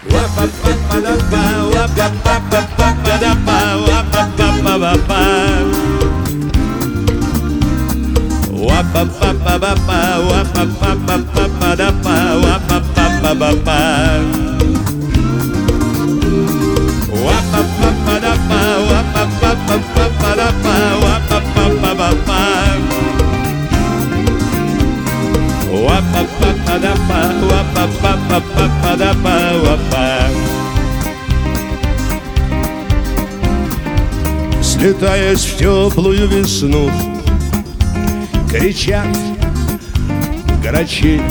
Слетаясь в теплую весну, кричат грачи,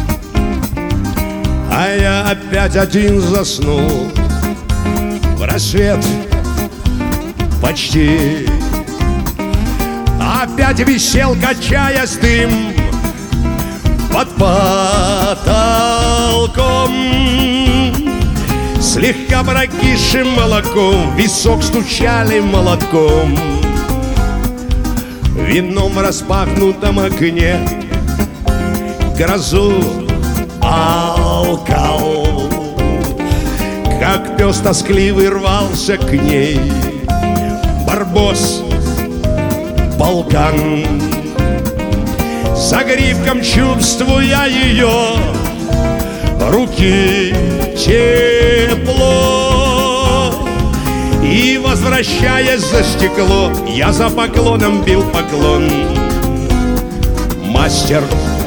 а я опять один заснул в рассвет почти. Опять висел, качаясь, дым под потолком. Слегка прокисшим молоком в висок стучали молотком. Вином в распахнутом окне грозу алкал. Как пес тоскливый рвался к ней Барбос полкан. Загривком чувствуя ее руки тепло, и, возвращаясь за стекло, я за поклоном бил поклон. Мастер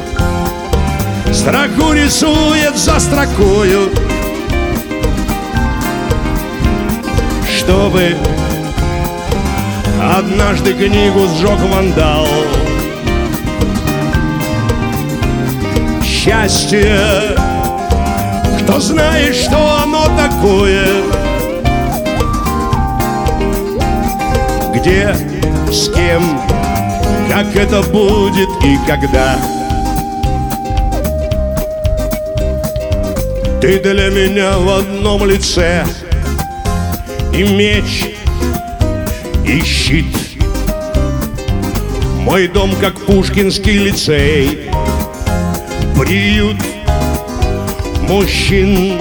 строку рисует за строкою, чтобы однажды книгу сжег вандал. Счастье, кто знает, что оно такое, где, с кем, как это будет и когда. Ты для меня в одном лице и меч, и щит. Мой дом, как Пушкинский лицей, приют мужчин.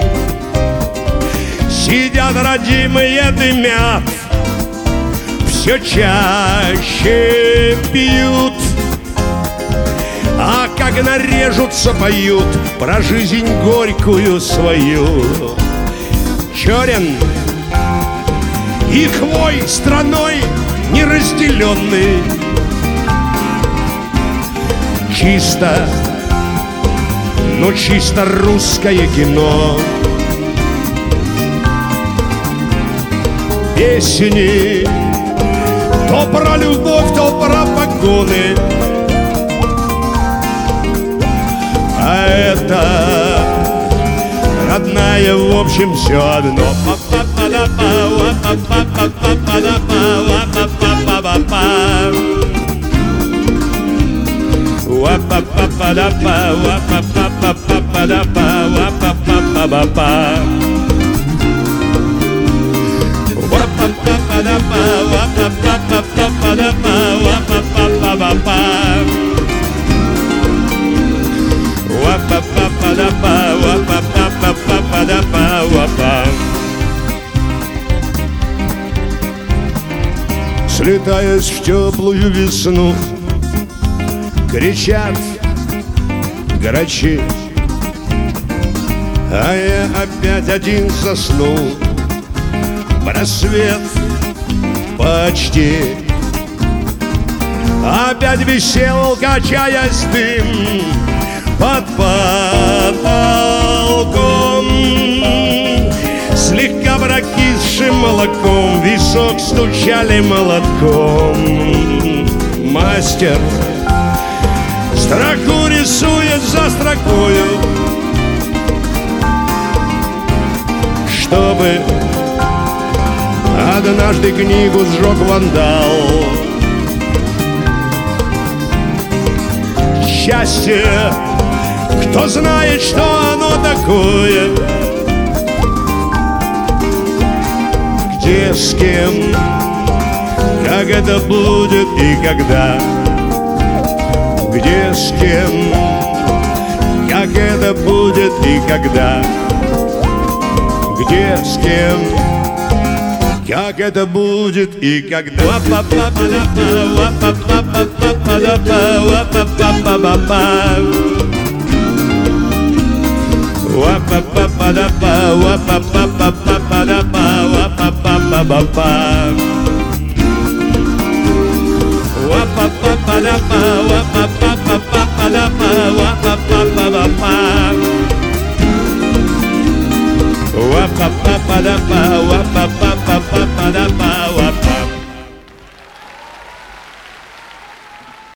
Сидят родимые, дымят, все чаще пьют, а как нарежутся, поют про жизнь горькую свою. Черен и хвой страной неразделенный, чисто, но чисто русское кино. Песни то про любовь, то про погоны, а это родная, в общем, все одно. Слетаясь в теплую весну, кричат грачи, а я опять один заснул в рассвет почти. Опять висел, качаясь, дым под потолком. Слегка прокисшим молоком в висок стучали молотком. Мастер строку рисует за строкою, чтобы однажды книгу сжег вандал. Счастье, кто знает, что оно такое, где, с кем, как это будет и когда. Где, с кем, как это будет и когда. где, с кем, как это будет и когда.